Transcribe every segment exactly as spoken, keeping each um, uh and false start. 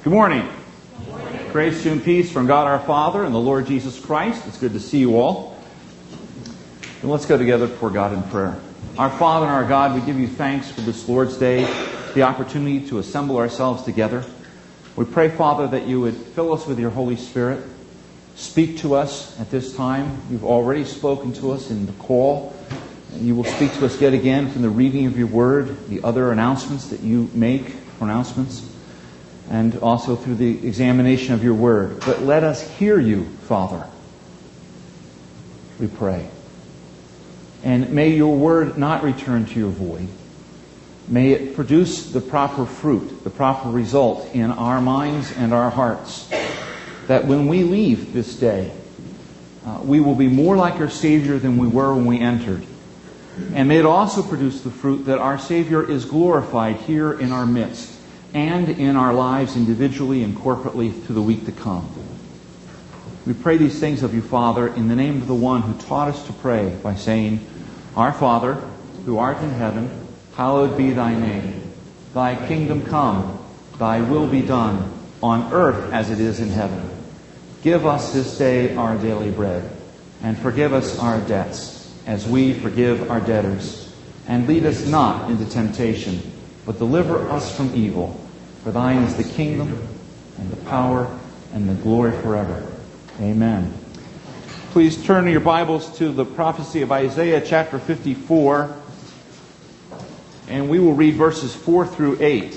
Good morning. Good morning. Grace to you and peace from God our Father and the Lord Jesus Christ. It's good to see you all. And let's go together before God in prayer. Our Father and our God, we give you thanks for this Lord's Day, the opportunity to assemble ourselves together. We pray, Father, that you would fill us with your Holy Spirit. Speak to us at this time. You've already spoken to us in the call. And you will speak to us yet again from the reading of your word, the other announcements that you make, pronouncements, and also through the examination of your word. But let us hear you, Father, we pray. And may your word not return to your void. May it produce the proper fruit, the proper result in our minds and our hearts, that when we leave this day, uh, we will be more like our Savior than we were when we entered. And may it also produce the fruit that our Savior is glorified here in our midst and in our lives individually and corporately through the week to come. We pray these things of you, Father, in the name of the one who taught us to pray by saying, Our Father, who art in heaven, hallowed be thy name. Thy kingdom come, thy will be done, on earth as it is in heaven. Give us this day our daily bread, and forgive us our debts, as we forgive our debtors. And lead us not into temptation, but deliver us from evil. For thine is the kingdom, and the power, and the glory forever. Amen. Please turn your Bibles to the prophecy of Isaiah chapter fifty-four, and we will read verses four through eight.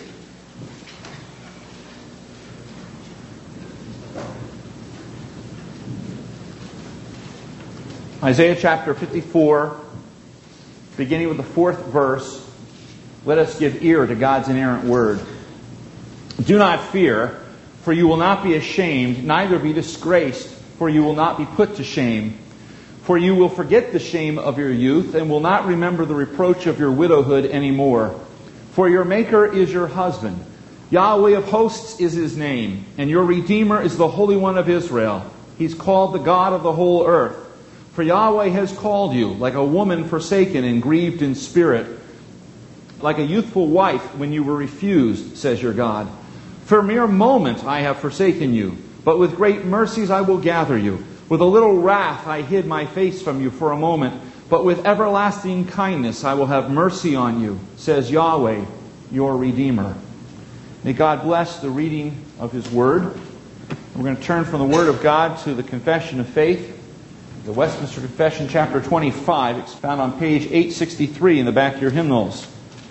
Isaiah chapter fifty-four, beginning with the fourth verse. Let us give ear to God's inerrant word. Do not fear, for you will not be ashamed, neither be disgraced, for you will not be put to shame. For you will forget the shame of your youth, and will not remember the reproach of your widowhood any more. For your Maker is your husband. Yahweh of hosts is his name, and your Redeemer is the Holy One of Israel. He's called the God of the whole earth. For Yahweh has called you, like a woman forsaken and grieved in spirit, like a youthful wife when you were refused, says your God. For a mere moment I have forsaken you, but with great mercies I will gather you. With a little wrath I hid my face from you for a moment, but with everlasting kindness I will have mercy on you, says Yahweh, your Redeemer. May God bless the reading of His Word. We're going to turn from the Word of God to the Confession of Faith. The Westminster Confession, chapter twenty-five. It's found on page eight sixty-three in the back of your hymnals.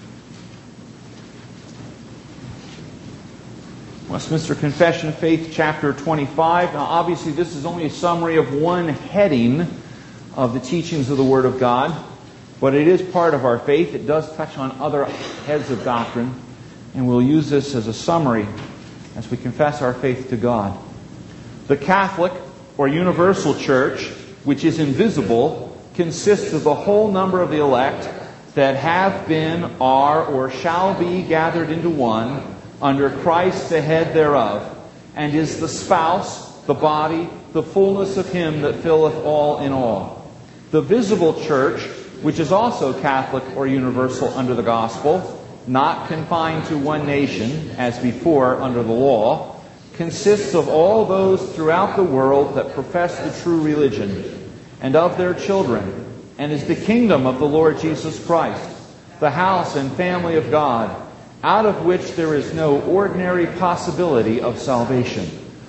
Westminster Confession of Faith, chapter twenty-five. Now, obviously, this is only a summary of one heading of the teachings of the Word of God, but it is part of our faith. It does touch on other heads of doctrine, and we'll use this as a summary as we confess our faith to God. The Catholic, or Universal Church, which is invisible, consists of the whole number of the elect that have been, are, or shall be gathered into one, under Christ the head thereof, and is the spouse, the body, the fullness of Him that filleth all in all. The visible church, which is also Catholic or universal under the gospel, not confined to one nation, as before under the law, consists of all those throughout the world that profess the true religion, and of their children, and is the kingdom of the Lord Jesus Christ, the house and family of God, out of which there is no ordinary possibility of salvation.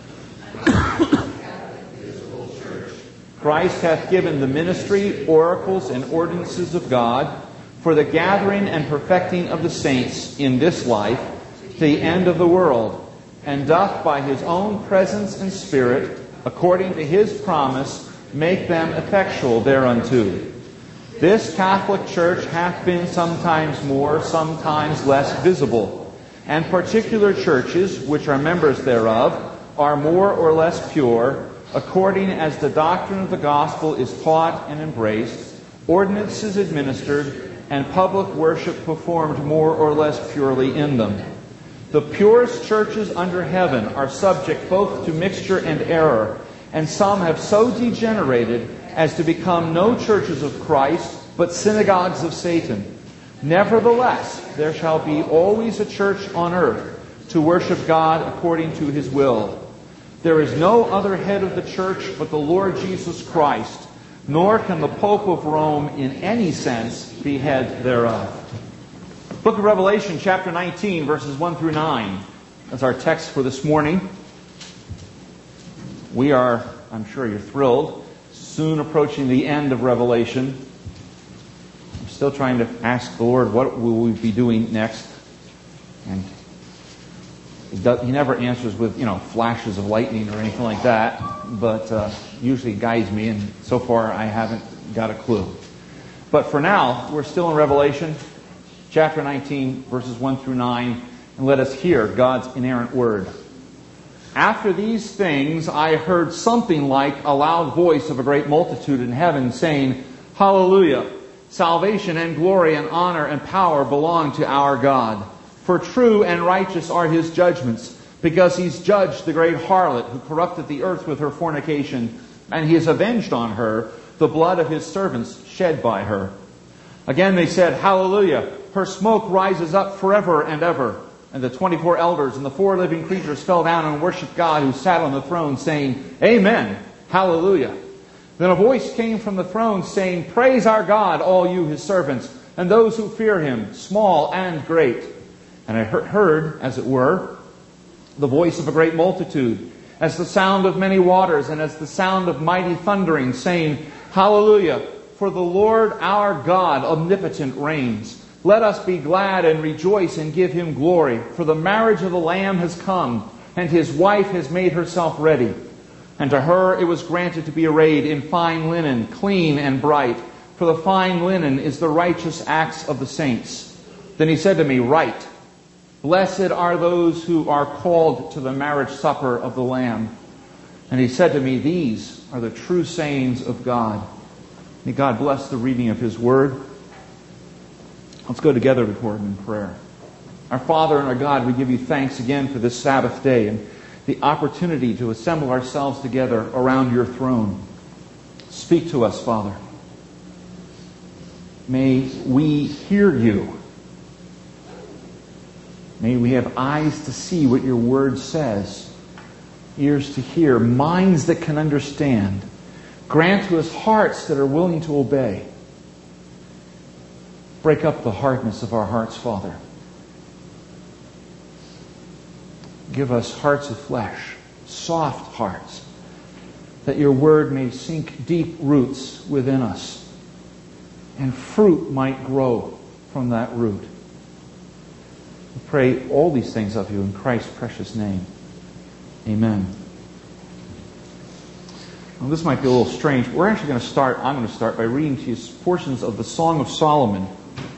Christ hath given the ministry, oracles, and ordinances of God for the gathering and perfecting of the saints in this life to the end of the world, and doth by His own presence and Spirit, according to His promise, make them effectual thereunto. This Catholic Church hath been sometimes more, sometimes less visible, and particular churches, which are members thereof, are more or less pure, according as the doctrine of the gospel is taught and embraced, ordinances administered, and public worship performed more or less purely in them. The purest churches under heaven are subject both to mixture and error, and some have so degenerated as to become no churches of Christ, but synagogues of Satan. Nevertheless, there shall be always a church on earth, to worship God according to His will. There is no other head of the church but the Lord Jesus Christ, nor can the Pope of Rome in any sense be head thereof. Book of Revelation, chapter nineteen, verses one through nine. That's our text for this morning. We are, I'm sure you're thrilled, soon approaching the end of Revelation. I'm still trying to ask the Lord what will we be doing next. And He, does, he never answers with, you know, flashes of lightning or anything like that, but uh, usually guides me, and so far I haven't got a clue. But for now, we're still in Revelation, chapter nineteen, verses one through nine, and let us hear God's inerrant word. After these things I heard something like a loud voice of a great multitude in heaven saying, Hallelujah! Salvation and glory and honor and power belong to our God. For true and righteous are His judgments, because He's judged the great harlot who corrupted the earth with her fornication, and He has avenged on her the blood of His servants shed by her. Again they said, Hallelujah! Her smoke rises up forever and ever. And the twenty-four elders and the four living creatures fell down and worshipped God who sat on the throne, saying, Amen! Hallelujah! Then a voice came from the throne saying, Praise our God, all you His servants, and those who fear Him, small and great. And I heard, as it were, the voice of a great multitude, as the sound of many waters, and as the sound of mighty thundering, saying, Hallelujah! For the Lord our God omnipotent reigns. Let us be glad and rejoice and give Him glory, for the marriage of the Lamb has come, and His wife has made herself ready. And to her it was granted to be arrayed in fine linen, clean and bright, for the fine linen is the righteous acts of the saints. Then He said to me, Write, Blessed are those who are called to the marriage supper of the Lamb. And He said to me, These are the true sayings of God. May God bless the reading of His Word. Let's go together before Him in prayer. Our Father and our God, we give You thanks again for this Sabbath day and the opportunity to assemble ourselves together around Your throne. Speak to us, Father. May we hear You. May we have eyes to see what Your Word says, ears to hear, minds that can understand. Grant to us hearts that are willing to obey. Break up the hardness of our hearts, Father. Give us hearts of flesh, soft hearts, that Your Word may sink deep roots within us, and fruit might grow from that root. We pray all these things of You in Christ's precious name. Amen. Well, this might be a little strange. We're actually going to start, I'm going to start by reading to you portions of the Song of Solomon.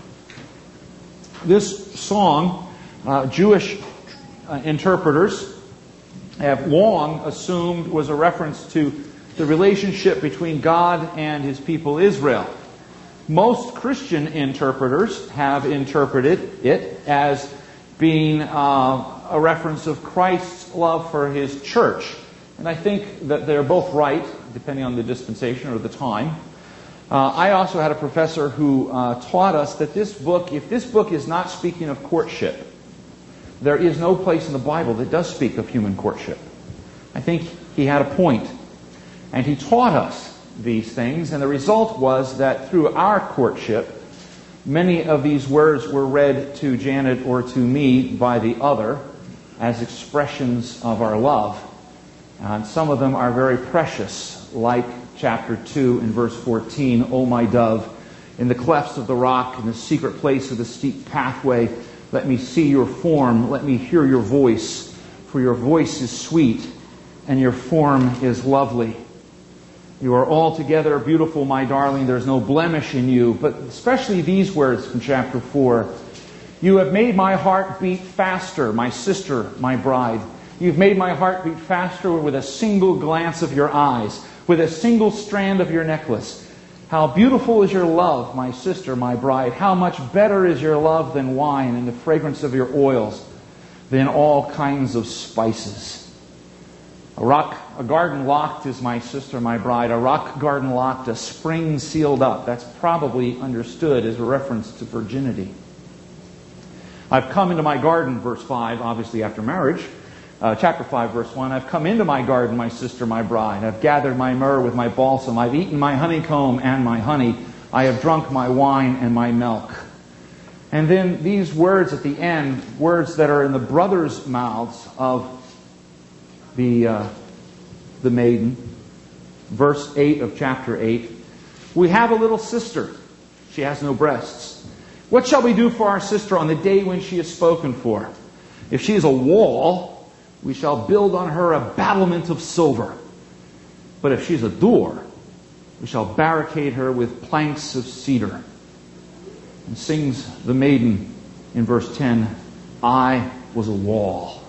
This song, uh, Jewish uh, interpreters have long assumed was a reference to the relationship between God and His people Israel. Most Christian interpreters have interpreted it as being uh, a reference of Christ's love for His church. And I think that they're both right, depending on the dispensation or the time. Uh, I also had a professor who uh, taught us that this book, if this book is not speaking of courtship, there is no place in the Bible that does speak of human courtship. I think he had a point. And he taught us these things, and the result was that through our courtship, many of these words were read to Janet or to me by the other as expressions of our love. And some of them are very precious, like chapter two and verse fourteen, O my dove, in the clefts of the rock, in the secret place of the steep pathway, let me see Your form, let me hear Your voice, for Your voice is sweet, and Your form is lovely. You are altogether beautiful, my darling, there's no blemish in you, but especially these words from chapter four. You have made my heart beat faster, my sister, my bride. You've made my heart beat faster with a single glance of Your eyes, with a single strand of Your necklace. How beautiful is Your love, my sister, my bride. How much better is Your love than wine, and the fragrance of Your oils than all kinds of spices. A rock, a garden locked is my sister, my bride. A rock garden locked, a spring sealed up. That's probably understood as a reference to virginity. I've come into my garden, verse five, obviously after marriage. Uh, chapter five, verse one, I've come into my garden, my sister, my bride. I've gathered my myrrh with my balsam. I've eaten my honeycomb and my honey. I have drunk my wine and my milk. And then these words at the end, words that are in the brothers' mouths of the, uh, the maiden. Verse eight of chapter eight. We have a little sister. She has no breasts. What shall we do for our sister on the day when she is spoken for? If she is a wall, we shall build on her a battlement of silver. But if she's a door, we shall barricade her with planks of cedar. And sings the maiden in verse ten, I was a wall.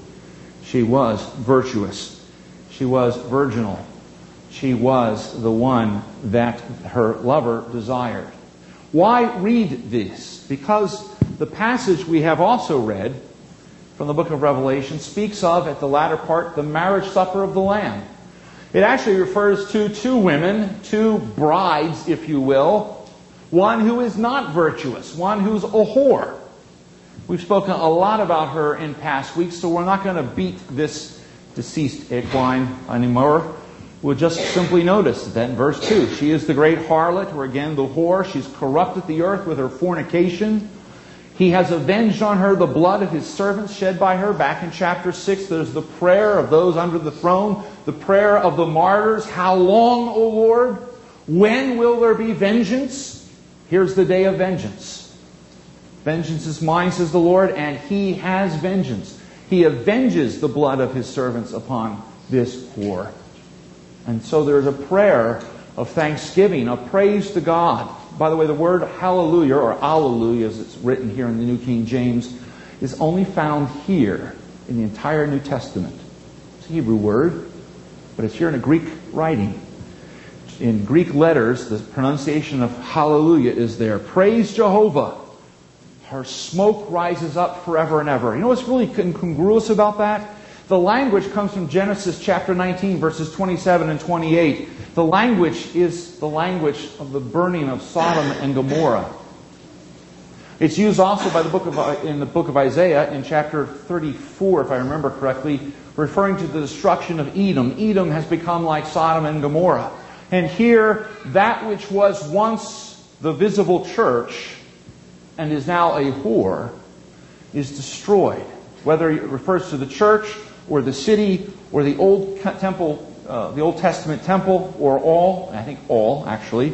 She was virtuous. She was virginal. She was the one that her lover desired. Why read this? Because the passage we have also read from the book of Revelation speaks of, at the latter part, the marriage supper of the Lamb. It actually refers to two women, two brides, if you will. One who is not virtuous, one who's a whore. We've spoken a lot about her in past weeks, so we're not going to beat this deceased equine anymore. We'll just simply notice that in verse two, she is the great harlot, or again the whore. She's corrupted the earth with her fornication. He has avenged on her the blood of his servants shed by her. Back in chapter six, there's the prayer of those under the throne, the prayer of the martyrs. How long, O Lord? When will there be vengeance? Here's the day of vengeance. Vengeance is mine, says the Lord, and He has vengeance. He avenges the blood of His servants upon this whore. And so there's a prayer of thanksgiving, of praise to God. By the way, the word hallelujah, or alleluia as it's written here in the New King James, is only found here in the entire New Testament. It's a Hebrew word, but it's here in a Greek writing. In Greek letters, the pronunciation of hallelujah is there. Praise Jehovah. Her smoke rises up forever and ever. You know what's really incongruous about that? The language comes from Genesis chapter nineteen, verses twenty-seven and twenty-eight. The language is the language of the burning of Sodom and Gomorrah. It's used also by the book of in the book of Isaiah in chapter thirty-four, if I remember correctly, referring to the destruction of Edom. Edom has become like Sodom and Gomorrah. And here, that which was once the visible church and is now a whore is destroyed. Whether it refers to the church or the city or the old temple, uh, the Old Testament temple, or all, I think all actually,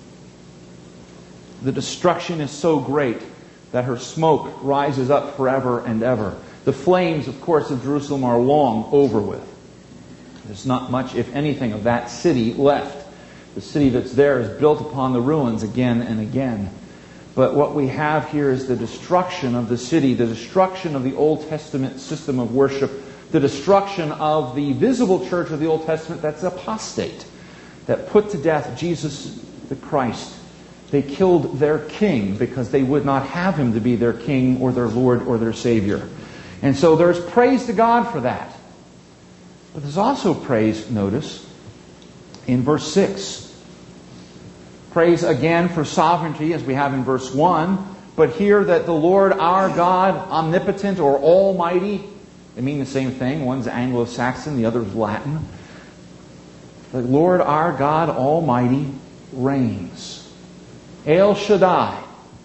the destruction is so great that her smoke rises up forever and ever. The flames, of course, of Jerusalem are long over with. There's not much, if anything, of that city left. The city that's there is built upon the ruins again and again. But what we have here is the destruction of the city, the destruction of the Old Testament system of worship, the destruction of the visible church of the Old Testament that's apostate, that put to death Jesus the Christ. They killed their king because they would not have him to be their king or their Lord or their Savior. And so there's praise to God for that. But there's also praise, notice, in verse six. Praise again for sovereignty, as we have in verse one. But here that the Lord our God, omnipotent or almighty, they mean the same thing. One's Anglo-Saxon, the other is Latin. The Lord our God Almighty reigns. El Shaddai.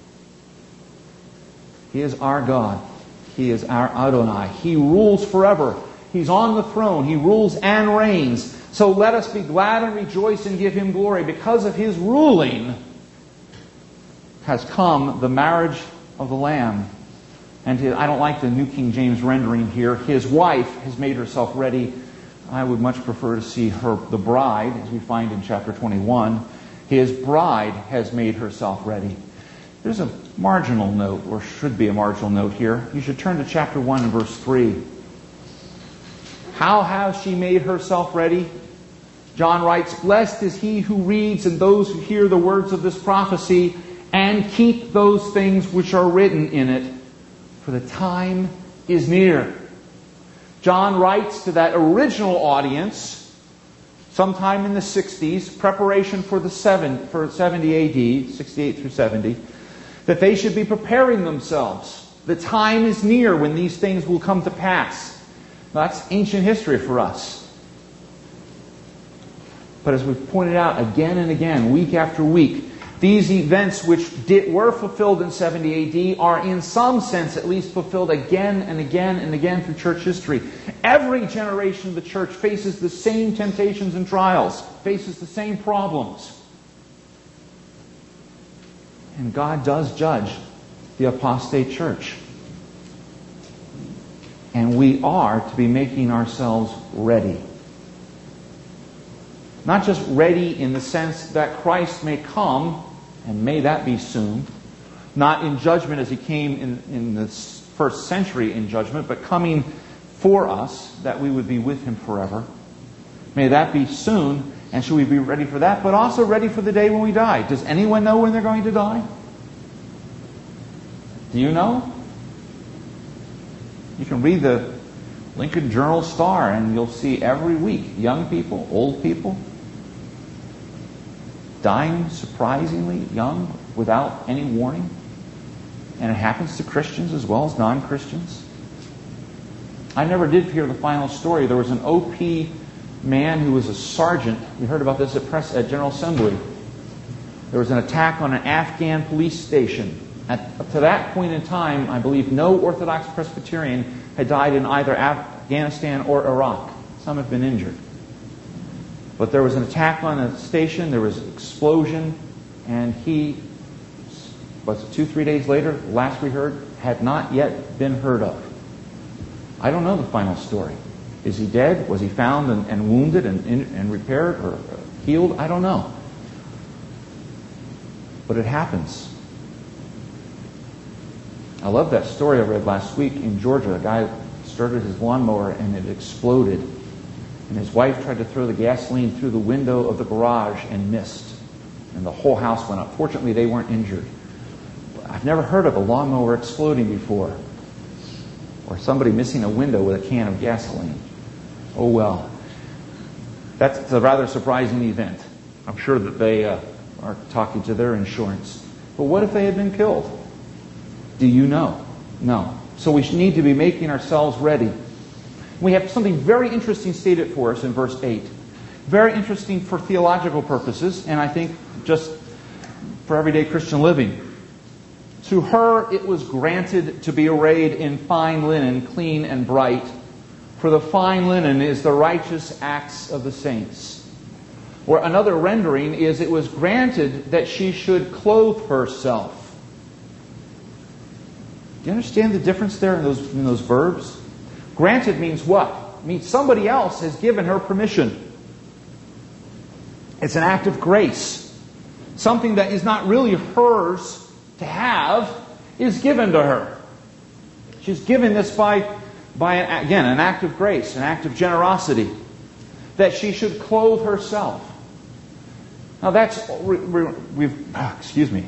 He is our God. He is our Adonai. He rules forever. He's on the throne. He rules and reigns. So let us be glad and rejoice and give Him glory. Because of His ruling has come the marriage of the Lamb. And his, I don't like the New King James rendering here. His wife has made herself ready. I would much prefer to see her, the bride, as we find in chapter twenty-one. His bride has made herself ready. There's a marginal note, or should be a marginal note here. You should turn to chapter one and verse three. How has she made herself ready? John writes, blessed is he who reads and those who hear the words of this prophecy and keep those things which are written in it, for the time is near. John writes to that original audience sometime in the sixties, preparation for the seven, for seventy A D, sixty-eight through seventy, that they should be preparing themselves The time is near when these things will come to pass. That's ancient history for us. But as we've pointed out again and again, week after week, these events which did, were fulfilled in seventy A D are in some sense at least fulfilled again and again and again through church history. Every generation of the church faces the same temptations and trials, faces the same problems. And God does judge the apostate church. And we are to be making ourselves ready. Not just ready in the sense that Christ may come, and may that be soon. Not in judgment as He came in, in the first century in judgment, but coming for us, that we would be with Him forever. May that be soon, and should we be ready for that, but also ready for the day when we die. Does anyone know when they're going to die? Do you know? You can read the Lincoln Journal-Star and you'll see every week young people, old people, dying surprisingly young without any warning. And it happens to Christians as well as non-Christians. I never did hear the final story. There was an O P man who was a sergeant. We heard about this at, press, at General Assembly. There was an attack on an Afghan police station. At, up to that point in time, I believe no Orthodox Presbyterian had died in either Afghanistan or Iraq. Some have been injured. But there was an attack on the station, there was an explosion, and he, was it two, three days later, last we heard, had not yet been heard of. I don't know the final story. Is he dead? Was he found and, and wounded and, and repaired or healed? I don't know. But it happens. I love that story I read last week in Georgia. A guy started his lawnmower and it exploded. And his wife tried to throw the gasoline through the window of the garage and missed. And the whole house went up. Fortunately, they weren't injured. I've never heard of a lawnmower exploding before. Or somebody missing a window with a can of gasoline. Oh well. That's a rather surprising event. I'm sure that they uh, are talking to their insurance. But what if they had been killed? Do you know? No. So we need to be making ourselves ready. We have something very interesting stated for us in verse eight. Very interesting for theological purposes, and I think just for everyday Christian living. To her it was granted to be arrayed in fine linen, clean and bright, for the fine linen is the righteous acts of the saints. Or another rendering is it was granted that she should clothe herself. Do you understand the difference there in those, in those verbs? Granted means what? It means somebody else has given her permission. It's an act of grace. Something that is not really hers to have is given to her. She's given this by, by an, again, an act of grace, an act of generosity. That she should clothe herself. Now that's, we've, excuse me.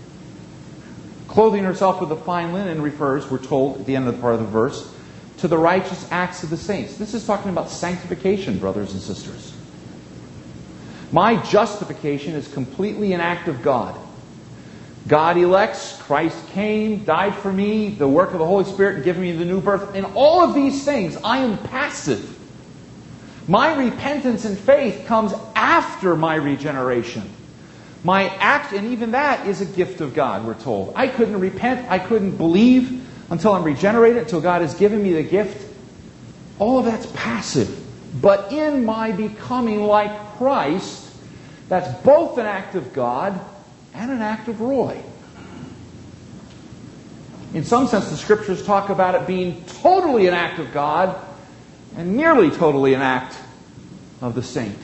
Clothing herself with the fine linen refers, we're told at the end of the part of the verse, to the righteous acts of the saints. This is talking about sanctification, brothers and sisters. My justification is completely an act of God. God elects, Christ came, died for me, the work of the Holy Spirit giving me the new birth. In all of these things, I am passive. My repentance and faith comes after my regeneration. My act, and even that is a gift of God, we're told. I couldn't repent, I couldn't believe until I'm regenerated, until God has given me the gift. All of that's passive. But in my becoming like Christ, that's both an act of God and an act of Roy. In some sense, the Scriptures talk about it being totally an act of God and nearly totally an act of the saint.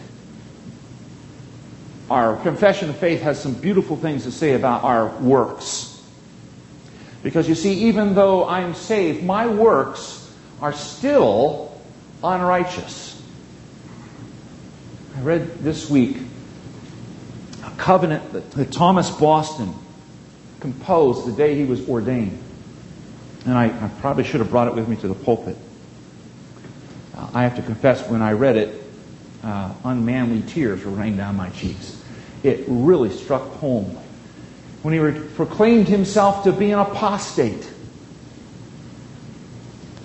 Our confession of faith has some beautiful things to say about our works. Because you see, even though I am saved, my works are still unrighteous. I read this week a covenant that, that Thomas Boston composed the day he was ordained. And I, I probably should have brought it with me to the pulpit. Uh, I have to confess, when I read it, uh, unmanly tears were running down my cheeks. It really struck home. When he re- proclaimed himself to be an apostate.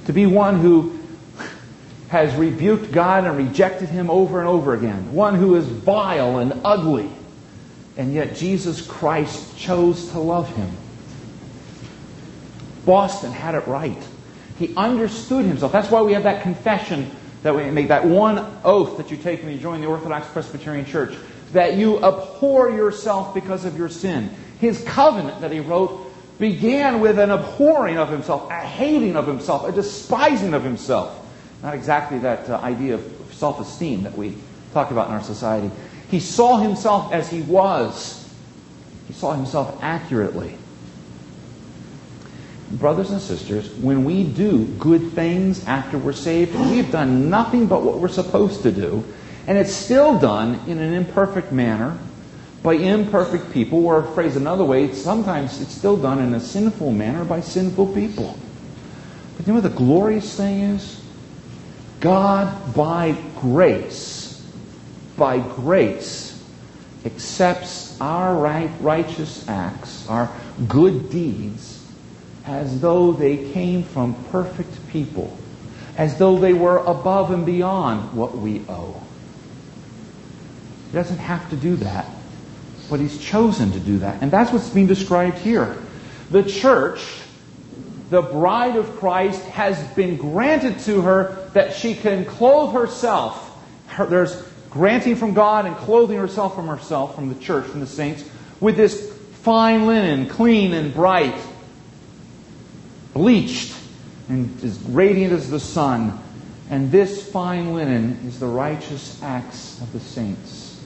To be one who has rebuked God and rejected Him over and over again. One who is vile and ugly. And yet Jesus Christ chose to love him. Boston had it right. He understood himself. That's why we have that confession that we make, that one oath that you take when you join the Orthodox Presbyterian Church, that you abhor yourself because of your sin. His covenant that he wrote began with an abhorring of himself, a hating of himself, a despising of himself. Not exactly that uh, idea of self-esteem that we talk about in our society. He saw himself as he was. He saw himself accurately. Brothers and sisters, when we do good things after we're saved, we have done nothing but what we're supposed to do, and it's still done in an imperfect manner, by imperfect people, or phrased another way, sometimes it's still done in a sinful manner by sinful people. But you know what the glorious thing is? God, by grace, by grace, accepts our right, righteous acts, our good deeds, as though they came from perfect people, as though they were above and beyond what we owe. He doesn't have to do that, but He's chosen to do that. And that's what's being described here. The church, the bride of Christ, has been granted to her that she can clothe herself. Her, there's granting from God and clothing herself from herself, from the church, from the saints, with this fine linen, clean and bright, bleached and as radiant as the sun. And this fine linen is the righteous acts of the saints.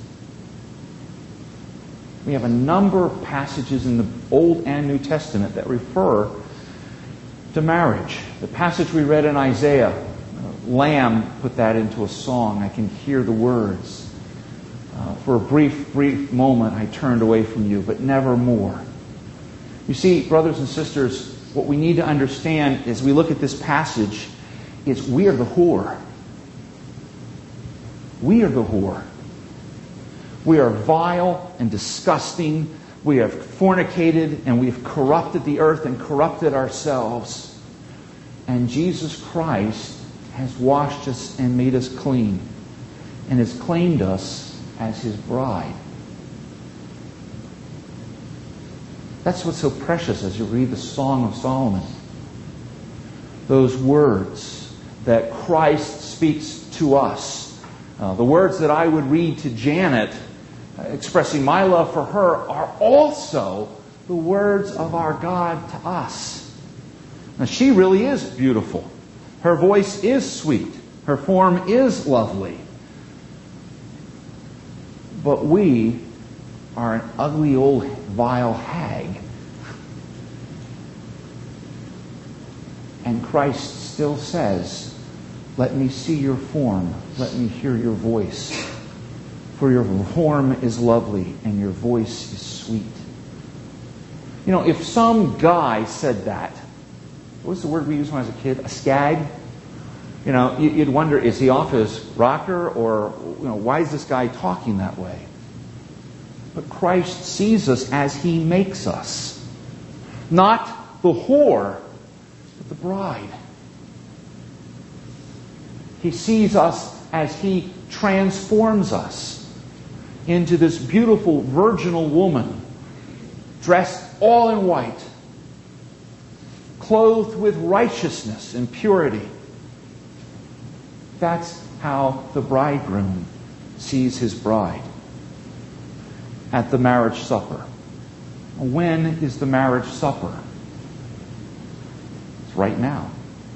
We have a number of passages in the Old and New Testament that refer to marriage. The passage we read in Isaiah, uh, Lamb put that into a song. I can hear the words. Uh, for a brief, brief moment I turned away from you, but never more. You see, brothers and sisters, what we need to understand as we look at this passage is we are the whore. We are the whore. We are vile and disgusting. We have fornicated and we've corrupted the earth and corrupted ourselves. And Jesus Christ has washed us and made us clean and has claimed us as His bride. That's what's so precious as you read the Song of Solomon. Those words that Christ speaks to us. Uh, the words that I would read to Janet, uh, expressing my love for her, are also the words of our God to us. Now, she really is beautiful. Her voice is sweet. Her form is lovely. But we are an ugly old vile hag. And Christ still says, let me see your form, let me hear your voice. For your form is lovely and your voice is sweet. You know, if some guy said that, what was the word we used when I was a kid? A skag? You know, you'd wonder, is he off his rocker, or, you know, why is this guy talking that way? But Christ sees us as He makes us. Not the whore, but the bride. He sees us as He transforms us into this beautiful virginal woman, dressed all in white, clothed with righteousness and purity. That's how the bridegroom sees his bride at the marriage supper. When is the marriage supper? It's right now.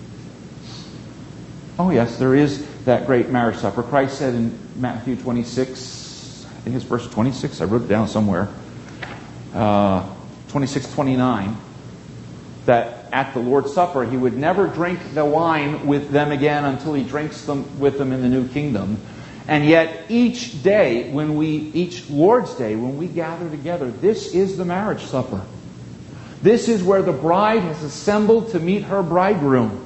Oh yes, there is that great marriage supper. Christ said in Matthew twenty-six, I think it's verse twenty-six, I wrote it down somewhere, uh, twenty-six, twenty-nine, that at the Lord's Supper He would never drink the wine with them again until He drinks them with them in the new kingdom. And yet each day, when we, each Lord's Day, when we gather together, this is the marriage supper. This is where the bride has assembled to meet her bridegroom.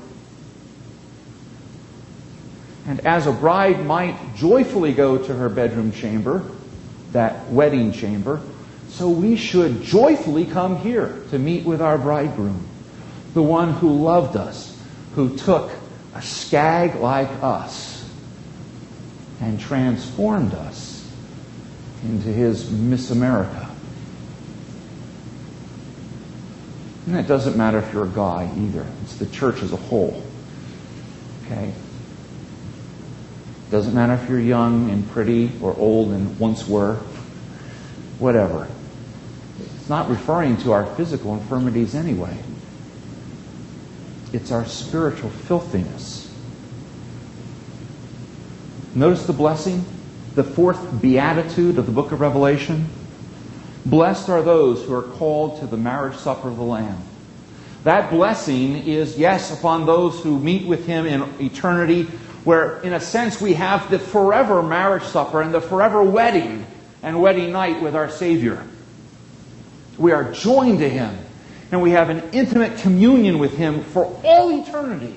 And as a bride might joyfully go to her bedroom chamber, that wedding chamber, so we should joyfully come here to meet with our bridegroom, the one who loved us, who took a skag like us and transformed us into His Miss America. And it doesn't matter if you're a guy either. It's the church as a whole. Okay? Doesn't matter if you're young and pretty or old and once were. Whatever. It's not referring to our physical infirmities anyway. It's our spiritual filthiness. Notice the blessing, the fourth beatitude of the book of Revelation. Blessed are those who are called to the marriage supper of the Lamb. That blessing is, yes, upon those who meet with Him in eternity, where, in a sense, we have the forever marriage supper and the forever wedding and wedding night with our Savior. We are joined to Him, and we have an intimate communion with Him for all eternity.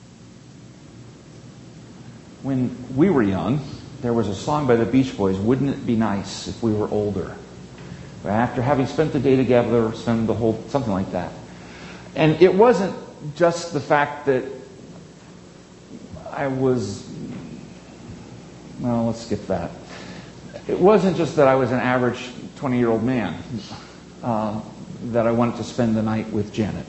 When we were young, there was a song by the Beach Boys, "Wouldn't it be nice if we were older?" After having spent the day together, spend the whole, something like that. And it wasn't just the fact that I was, well, let's skip that. It wasn't just that I was an average twenty-year-old man uh, that I wanted to spend the night with Janet.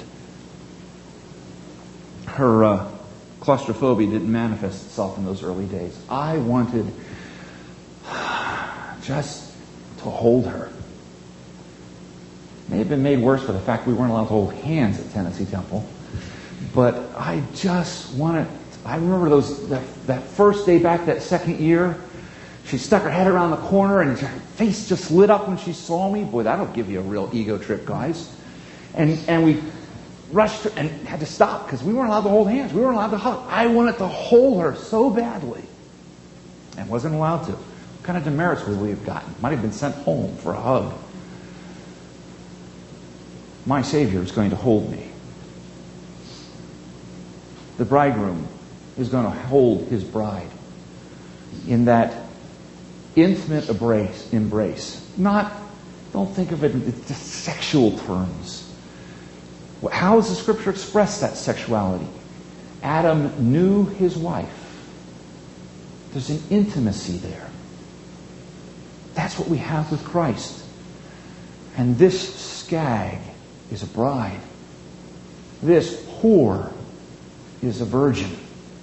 Her uh, claustrophobia didn't manifest itself in those early days. I wanted just to hold her. It may have been made worse by the fact we weren't allowed to hold hands at Tennessee Temple. But I just wanted... I remember those that, that first day back, that second year. She stuck her head around the corner and her face just lit up when she saw me. Boy, that'll give you a real ego trip, guys. And and we rushed her and had to stop because we weren't allowed to hold hands. We weren't allowed to hug. I wanted to hold her so badly and wasn't allowed to. What kind of demerits would we have gotten? Might have been sent home for a hug. My Savior is going to hold me. The bridegroom is going to hold his bride in that intimate embrace. embrace. Not, don't think of it in just sexual terms. How does the Scripture express that sexuality? Adam knew his wife. There's an intimacy there. That's what we have with Christ. And this skag is a bride. This whore is a virgin.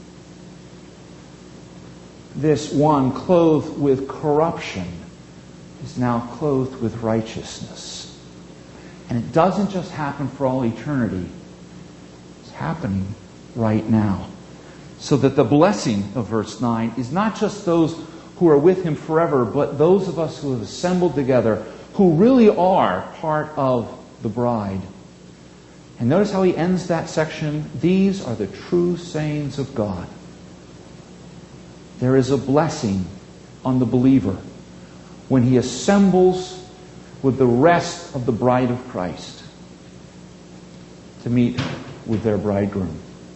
This one clothed with corruption is now clothed with righteousness. And it doesn't just happen for all eternity. It's happening right now. So that the blessing of verse nine is not just those who are with Him forever, but those of us who have assembled together, who really are part of the bride. And notice how he ends that section. These are the true sayings of God. There is a blessing on the believer when he assembles with the rest of the bride of Christ to meet with their bridegroom.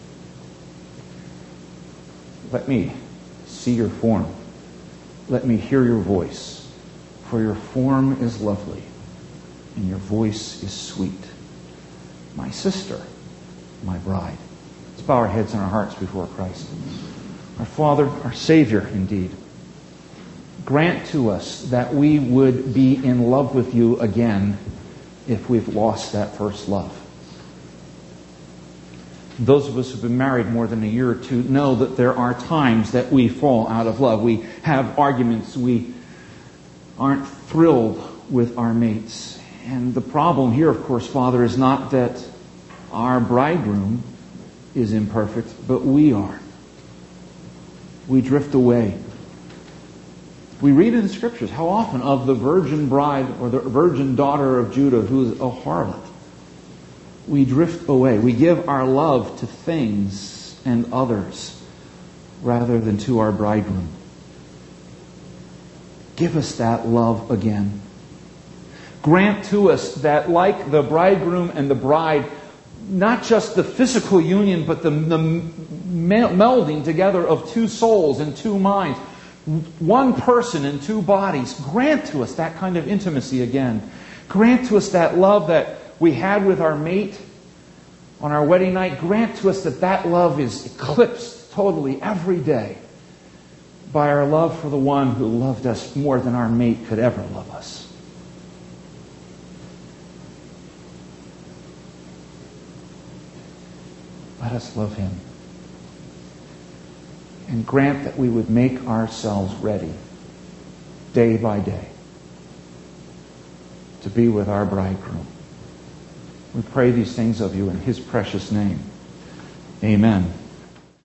Let me see your form. Let me hear your voice. For your form is lovely and your voice is sweet. My sister, my bride. Let's bow our heads and our hearts before Christ. Our Father, our Savior indeed, grant to us that we would be in love with you again if we've lost that first love. Those of us who've been married more than a year or two know that there are times that we fall out of love. We have arguments. We aren't thrilled with our mates. And the problem here, of course, Father, is not that our bridegroom is imperfect, but we are. We drift away. We read in the Scriptures how often of the virgin bride or the virgin daughter of Judah who is a harlot. We drift away. We give our love to things and others rather than to our bridegroom. Give us that love again. Grant to us that, like the bridegroom and the bride, not just the physical union, but the, the melding together of two souls and two minds, one person and two bodies. Grant to us that kind of intimacy again. Grant to us that love that we had with our mate, on our wedding night, grant to us that that love is eclipsed totally every day by our love for the one who loved us more than our mate could ever love us. Let us love him. And grant that we would make ourselves ready day by day to be with our bridegroom. We pray these things of you in his precious name. Amen.